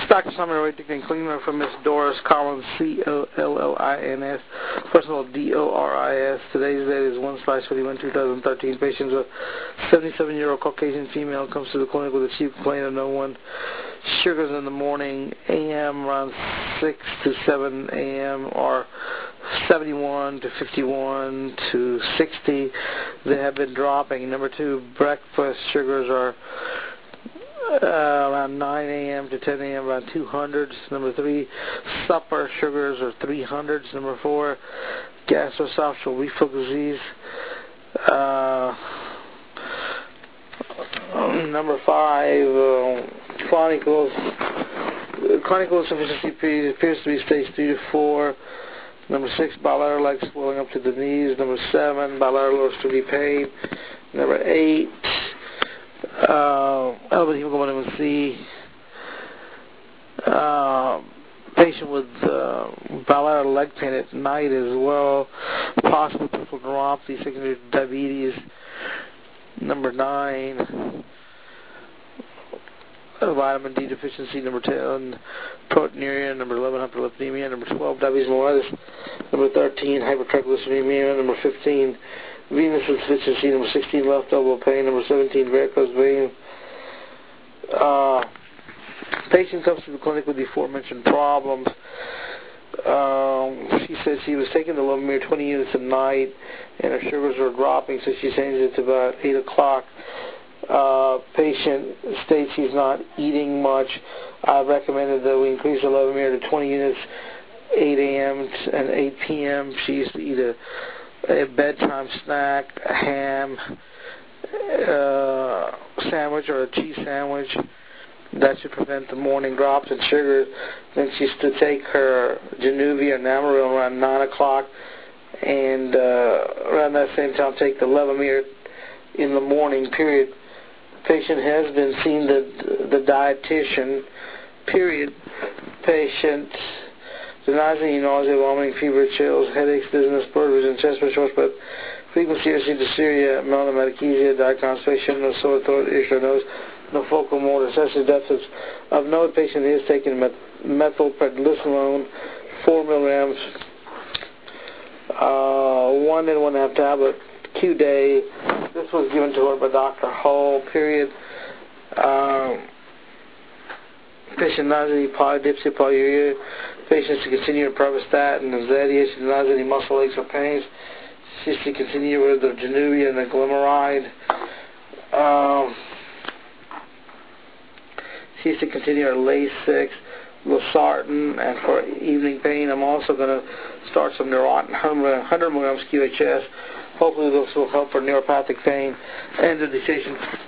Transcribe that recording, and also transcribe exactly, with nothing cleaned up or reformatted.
Doctor Simon Roy Dickman Cleaner from Miss Doris Collins, C O L L I N S, personal D O R I S. Today's date is one slash twenty-one, two thousand thirteen. Patient, a seventy-seven-year-old Caucasian female, comes to the clinic with a chief complaint of no one. Sugars in the morning, A M around six to seven A M are seventy-one to fifty-one to sixty. They have been dropping. Number two, breakfast sugars are Uh, around nine A M to ten A M around two hundreds. Number three, supper sugars are three hundreds. Number four, gastroesophageal reflux disease. Uh, number five, uh, chronic chronic insufficiency period appears to be stage three to four. Number six, bilateral leg swelling up to the knees. Number seven, bilateral extremity pain. Number eight, Uh, elevated hemoglobin A one C, uh, patient with uh, bilateral leg pain at night as well, possible peripheral neuropathy, secondary to diabetes. Number nine, uh, vitamin D deficiency. Number ten, proteinuria. Number eleven, hyperlipidemia. Number twelve, diabetes mellitus. Number thirteen, hypertriglyceridemia. Number fifteen, venous insufficiency. Number sixteen, left elbow pain. Number seventeen, varicose vein. Uh, patient comes to the clinic with the aforementioned problems. Um, she said she was taking the Levemir twenty units a night, and her sugars were dropping, so she changed it to about eight o'clock. Uh, patient states she's not eating much. I recommended that we increase the Levemir to twenty units, eight A M and eight P M She used to eat a a bedtime snack, a ham, uh, sandwich or a cheese sandwich. That should prevent the morning drops in sugar. Then she used to take her Januvia and Amaryl around nine o'clock, and uh, around that same time take the Levemir in the morning, period. Patient has been seen the, the dietitian, period. Patient denies any nausea, vomiting, fever, chills, headaches, dizziness, blurred vision, chest pain, short breath, frequency of dysuria, melanomadechesia, diet constipation, no sore throat, issue nose, no focal motor, sensory deficits. Of note, patient is taking met methylprednisolone, four milligrams, uh, one and one and a half tablet, Q day. This was given to her by Doctor Hull, period. Um, patient nausea, polydipsia, polyuria. Patients to continue with pravastatin and Zetia. She denies any muscle aches or pains. She's to continue with the Januvia and the Glimmeride. Um, she's to continue her Lasix, Losartan, and for evening pain, I'm also going to start some Neurontin, one hundred milligrams Q H S. Hopefully this will help for neuropathic pain and the decision